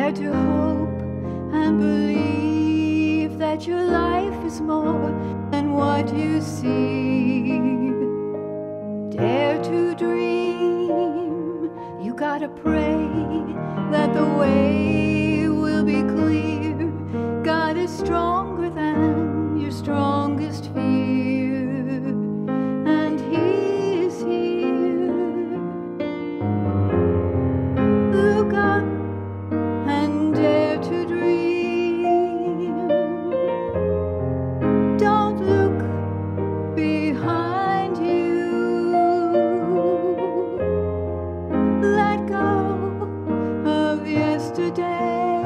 Dare to hope and believe that your life is more than what you see. Dare to dream. You gotta pray that the way will be clear. God is stronger than your strongest fear, and He is here. Look up and dare to dream. Don't look behind you. Let go of yesterday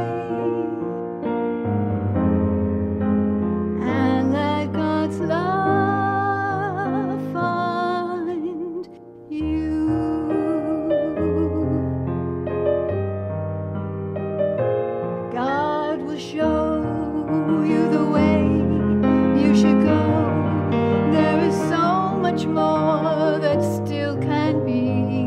and let God's love find you. God will show you the way you should go. There is so much more that still can be.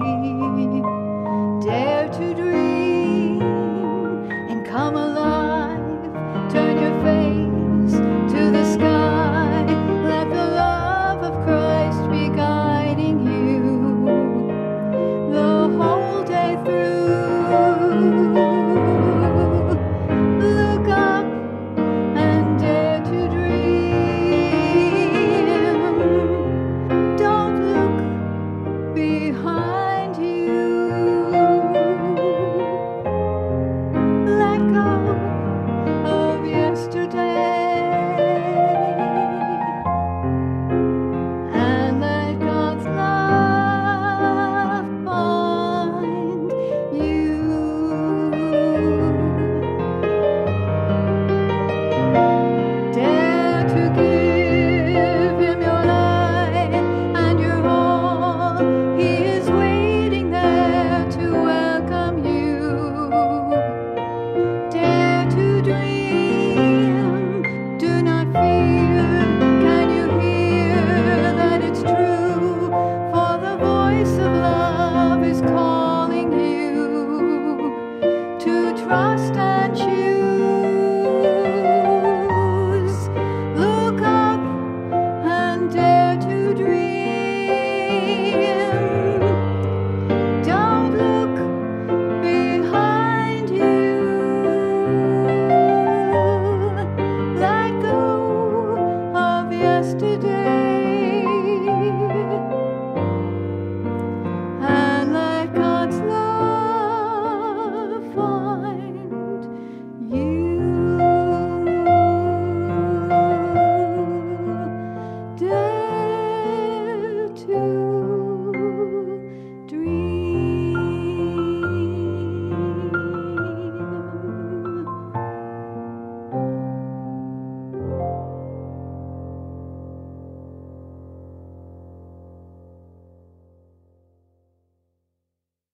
Dare to dream and come alive. Turn your face to the sky. Let the love of Christ be guiding you the whole day through. Look up and dare to dream. Don't look behind you. Let go of yesterday and let God's love find you. Dare to give Him your life and your all. He is waiting there to welcome you. Dare to dream. Do not fear. Can you hear that it's true? For the voice of love is calling you to trust and choose. Look up and dare to dream. Don't look behind you. Let go of yesterday